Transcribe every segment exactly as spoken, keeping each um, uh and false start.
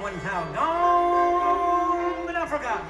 one town. Gone but not forgotten.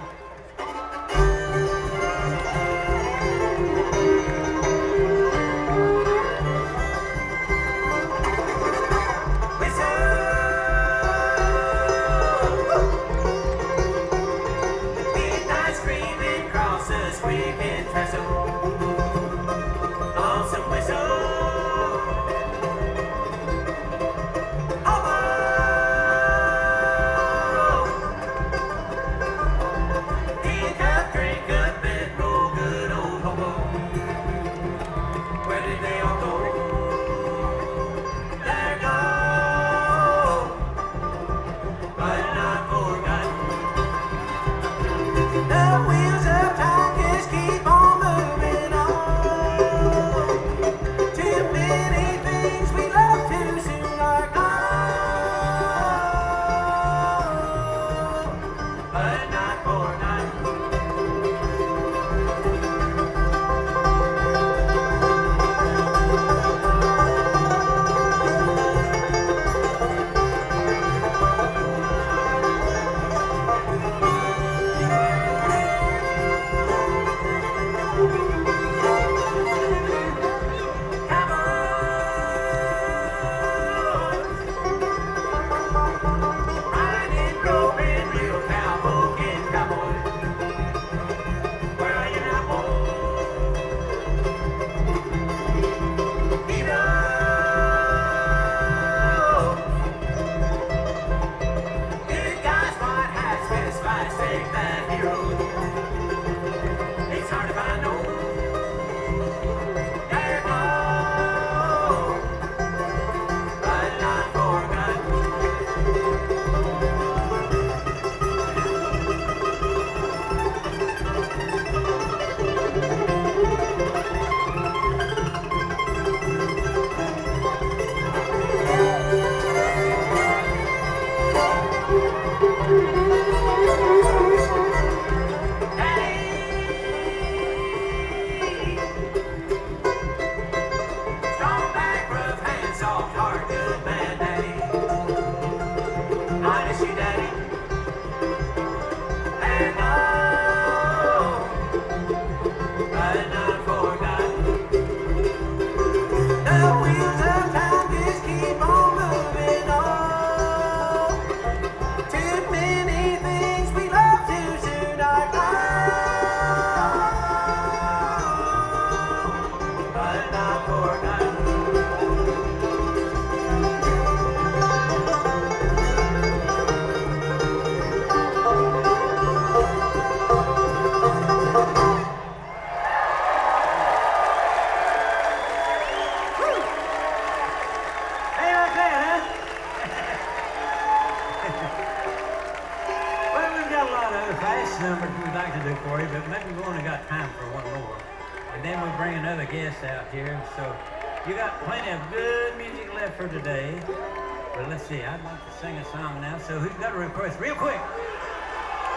Numbers we'd like to do for you, but maybe we only got time for one more. And then we bring another guest out here. So you got plenty of good music left for today. But let's see, I'd like to sing a song now. So who's got a request? Real quick.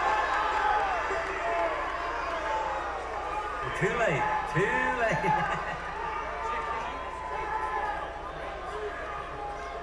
Too late. Too late.